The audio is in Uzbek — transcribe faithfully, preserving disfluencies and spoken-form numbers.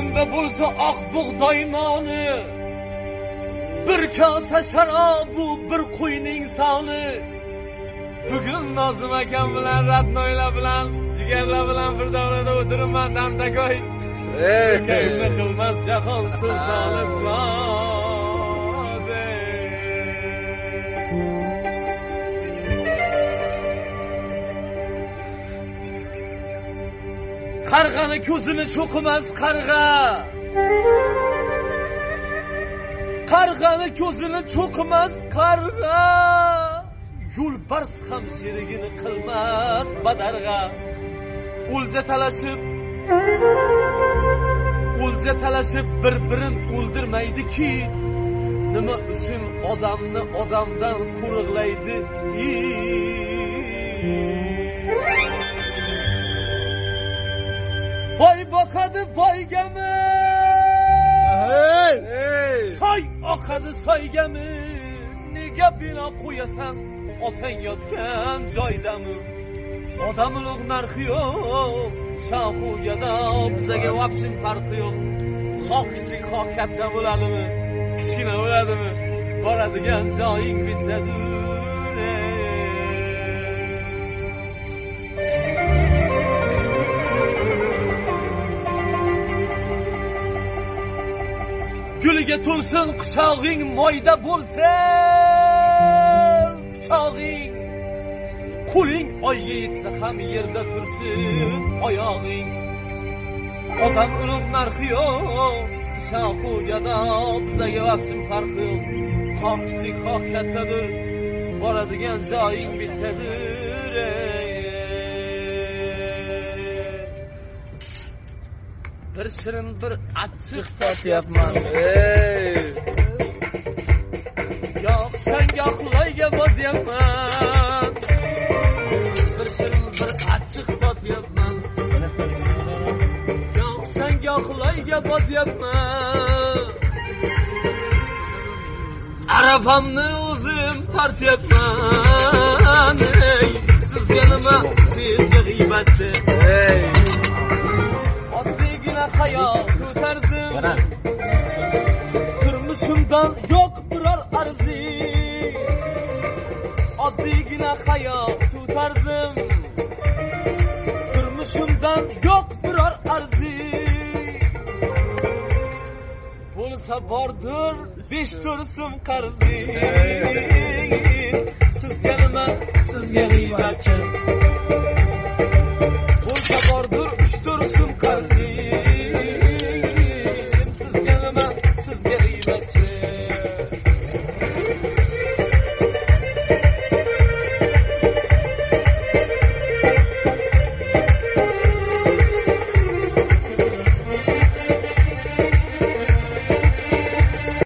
Elimde bulsa ak buğday noni, bir kasa şarabu, bir qo'yning insoni. Bugun Nozim akam bilan Ratnoylar bilan Jigarlar bilan bir davrada o'tiribman Dandakoy. Ey, kayfni qilmas jahon sultoni Vode. Qarg'ani ko'zini cho'qimas qarg'a. Qarg'ani ko'zini cho'qimas qarg'a. Yo'lbars ham sherigini qilmas badarg'a. O'lja talashib O'lja talashib bir-birin o'ldirmaydi-ki, nima uchun odamni odamdan qo'riqlaydi? Boy boqadi boygami? Hey! Hey! Soy oqadi soygami? Nega bino qo'yasan otang yotgan joydami? Odam ulug' narxi yo'q, shahuga bizga vapshin farqi yo'q. Xoh kichik, xoh katta bo'ladimi, kichkina bo'ladimi, boradigan joying bittadir. Guliga to'lsin quchog'ing, moyda bo'lsin quchog'ing. Qo'ling oyga yetsa ham yerda tursin oyog'ing. Odam ulug' narxi yo'q, shahuga bizga vapshin farqi yo'q. Xoh kichik, xoh kattadir, boradigan joying bittadir. Bir shirin bir achchiq totyapman. Ey! Yo'q, senga xuloyga bozyapman. Bir shirin bir achchiq totyapman. Yo'q, senga xuloyga bozyapman. Arabamni o'zim tortyapman. Ey, sizga nima, sizga g'iybatchi. Ey! Hayot tarzim, turmushimdan yo'q biror arzi. Oddiygina hayot tarzim, turmushimdan yo'q biror arzi. Bo'lsa bordir besh to'rsim qarzi. Sizga nima, sizga g'iybatchi.